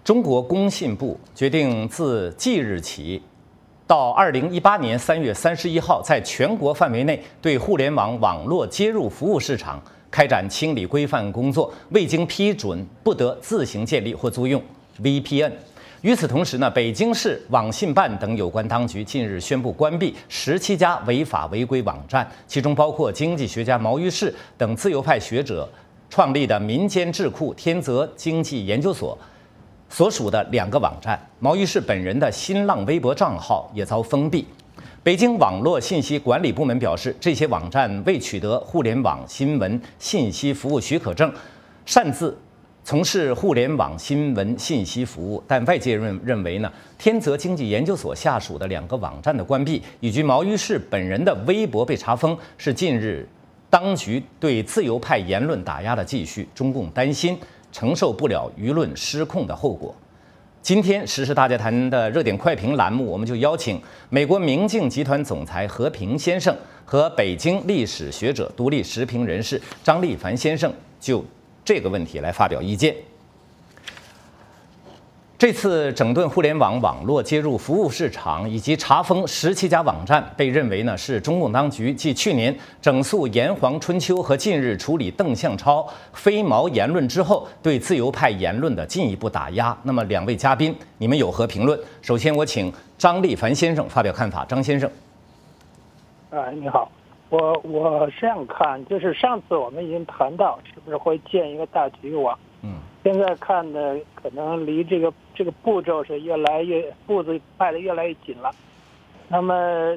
中国工信部决定自即日起到2018年3月31号，在全国范围内对互联网网络接入服务市场开展清理规范工作，未经批准不得自行建立或租用 VPN。与此同时呢，北京市网信办等有关当局近日宣布关闭17家违法违规网站，其中包括经济学家毛于轼等自由派学者创立的民间智库天泽经济研究所所属的2个网站。毛于轼本人的新浪微博账号也遭封闭。北京网络信息管理部门表示，这些网站未取得互联网新闻信息服务许可证，擅自从事互联网新闻信息服务。但外界认为呢，天泽经济研究所下属的2个网站的关闭，以及毛于轼本人的微博被查封，是近日当局对自由派言论打压的继续。中共担心承受不了舆论失控的后果。今天时事大家谈的热点快评栏目，我们就邀请美国明镜集团总裁何平先生和北京历史学者、独立时评人士张立凡先生就这个问题来发表意见。这次整顿互联网网络接入服务市场以及查封17家网站，被认为呢是中共当局继去年整肃炎黄春秋和近日处理邓向超飞毛言论之后，对自由派言论的进一步打压。那么2位嘉宾，你们有何评论？首先我请张立凡先生发表看法。张先生， 你好，我这样看，就是上次我们已经谈到是不是会建一个大局网，现在看呢，可能离这个步骤是步子迈得越来越紧了。那么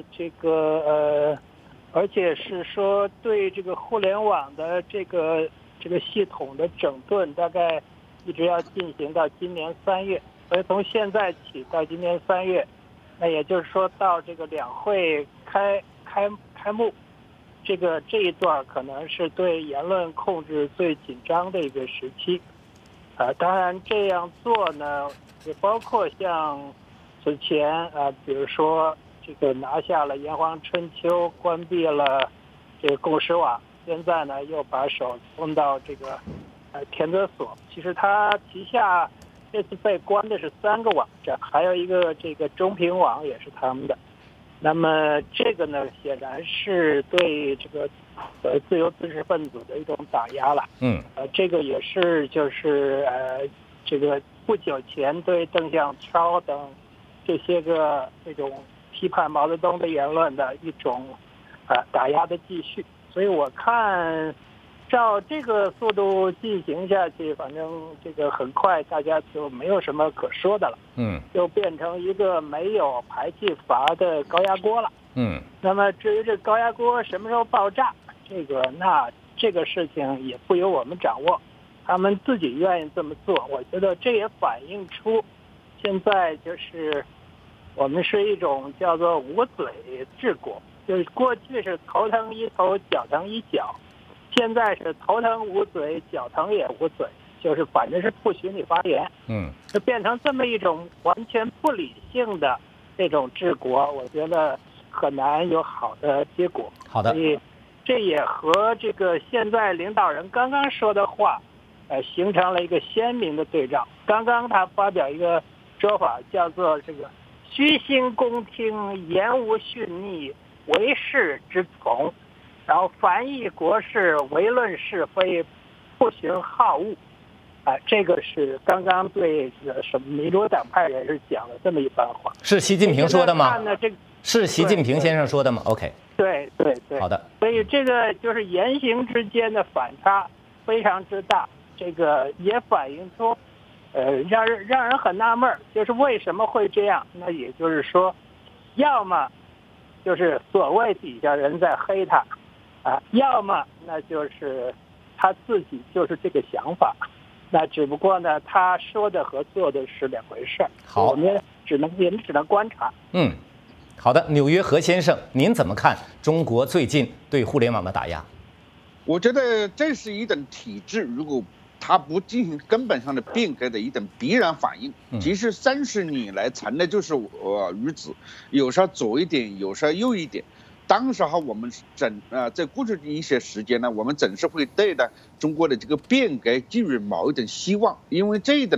而且是说对这个互联网的这个系统的整顿，大概一直要进行到今年3月，所以从现在起到今年3月，那也就是说到这个两会开幕，这一段可能是对言论控制最紧张的一个时期。当然这样做呢，也包括像此前比如说这个拿下了炎黄春秋，关闭了这个共识网，现在呢又把手伸到这个天泽所。其实他旗下这次被关的是3个网站，还有一个这个中评网也是他们的。那么这个呢，显然是对这个自由知识分子的一种打压了。这个也是就是这个不久前对邓向超等这些个这种批判毛泽东的言论的一种打压的继续。所以我看照这个速度进行下去，反正这个很快大家就没有什么可说的了，就变成一个没有排气阀的高压锅了。那么至于这高压锅什么时候爆炸，这个事情也不由我们掌握，他们自己愿意这么做。我觉得这也反映出现在就是我们是一种叫做无嘴治国，就是过去是头疼一头脚疼一脚，现在是头疼无嘴，脚疼也无嘴，就是反正是不许你发言。就变成这么一种完全不理性的这种治国，我觉得很难有好的结果。 好的， 所以这也和这个现在领导人刚刚说的话，形成了一个鲜明的对照。刚刚他发表一个说法，叫做这个虚心恭听，言无逊逆，为士之从。然后凡议国事，唯论是非，不循好恶。这个是刚刚对什么民主党派人士讲了这么一番话。 是习近平说的吗？是习近平先生说的吗 ？OK。对。 好的。 所以这个就是言行之间的反差非常之大，这个也反映出，让人很纳闷，就是为什么会这样？那也就是说，要么就是所谓底下人在黑他。要么那就是他自己就是这个想法，那只不过呢，他说的和做的是2回事。 好， 我们只能观察。 好的，纽约何先生，您怎么看中国最近对互联网的打压？ 我觉得这是一种体制，如果它不进行根本上的变革的一种必然反应。其实30年来谈的就是如此，有时候左一点，有时候右一点。当时我们在过去的一些时间呢，我们总是会对的中国的这个变革寄予某一种希望，因为这种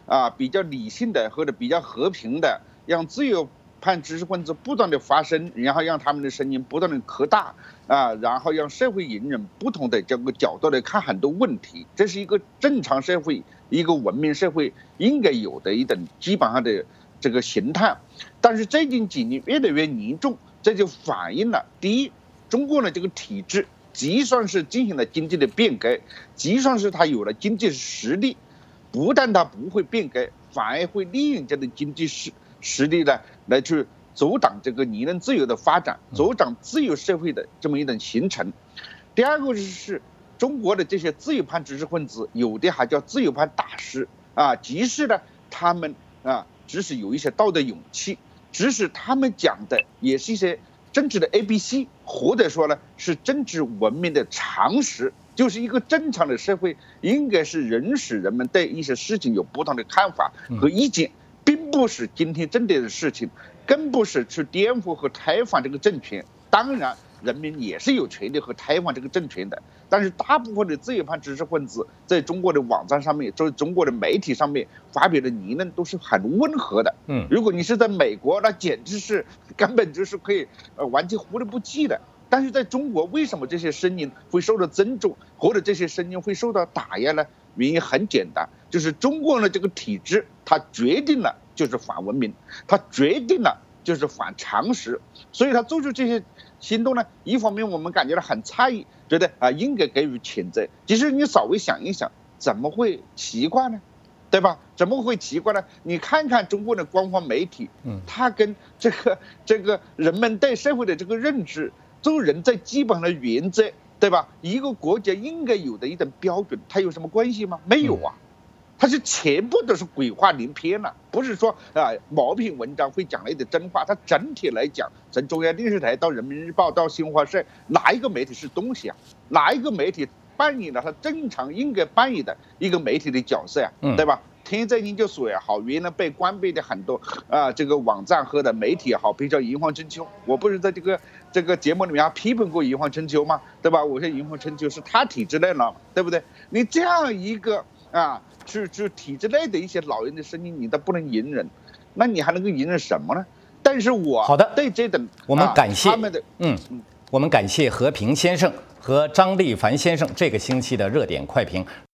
比较理性的或者比较和平的，让自由派知识分子不断的发声，然后让他们的声音不断的扩大然后让社会隐忍不同的这个角度来看很多问题，这是一个正常社会、一个文明社会应该有的一种基本上的这个形态。但是最近几年越来越严重，这就反映了第一，中国的这个体制就算是进行了经济的变革，就算是它有了经济实力，不但它不会变革，反而会利用这个经济实力呢来去阻挡这个言论自由的发展，阻挡自由社会的这么一种形成。第二个就是中国的这些自由派知识分子，有的还叫自由派大师即使呢他们只是有一些道德勇气，只是他们讲的也是一些政治的 ABC， 或者说呢是政治文明的常识，就是一个正常的社会应该是允许人们对一些事情有不同的看法和意见，并不是今天正对的事情，更不是去颠覆和推翻这个政权。当然人民也是有权利和推翻这个政权的，但是大部分的自由派知识分子在中国的网站上面，在中国的媒体上面发表的言论都是很温和的。如果你是在美国，那简直是根本就是可以完全忽略不计的。但是在中国，为什么这些声音会受到尊重，或者这些声音会受到打压呢？原因很简单，就是中国的这个体制，它决定了就是反文明，它决定了就是反常识，所以他做出这些行动呢，一方面我们感觉到很诧异，觉得应该给予谴责。其实你稍微想一想，怎么会奇怪呢？对吧？怎么会奇怪呢？你看看中国的官方媒体，它跟这个人们对社会的这个认知，做人在基本的原则，对吧？一个国家应该有的一种标准，它有什么关系吗？没有啊。它是全部都是鬼话连篇了，不是说某篇文章会讲了一点真话，它整体来讲，从中央电视台到人民日报到新华社，哪一个媒体是东西啊？哪一个媒体扮演了它正常应该扮演的一个媒体的角色对吧？天灾研究所也好，原来被关闭的很多这个网站和的媒体也好，比如叫炎黄春秋，我不是在这个节目里面还批评过炎黄春秋吗？对吧？我说炎黄春秋是他体制内了，对不对？你这样一个是体制内的一些老人的声音，你都不能隐忍，那你还能够隐忍什么呢？但是我好的对这等我们感谢他们的我们感谢和平先生和张立凡先生这个星期的热点快评。